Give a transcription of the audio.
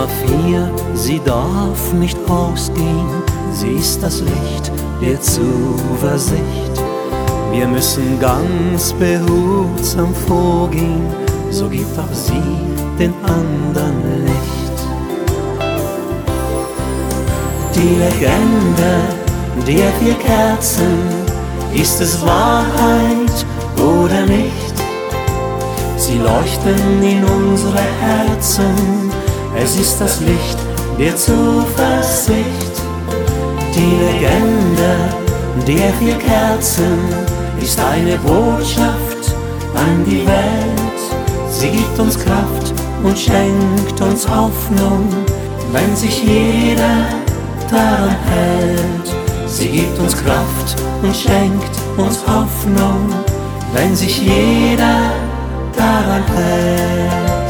Nummer 4, sie darf nicht ausgehen, sie ist das Licht der Zuversicht. Wir müssen ganz behutsam vorgehen, so gibt auch sie den anderen Licht. Die Legende der 4 Kerzen, ist es Wahrheit oder nicht? Sie leuchten in unsere Herzen, es ist das Licht der Zuversicht. Die Legende der 4 Kerzen ist eine Botschaft an die Welt. Sie gibt uns Kraft und schenkt uns Hoffnung, wenn sich jeder daran hält. Sie gibt uns Kraft und schenkt uns Hoffnung, wenn sich jeder daran hält.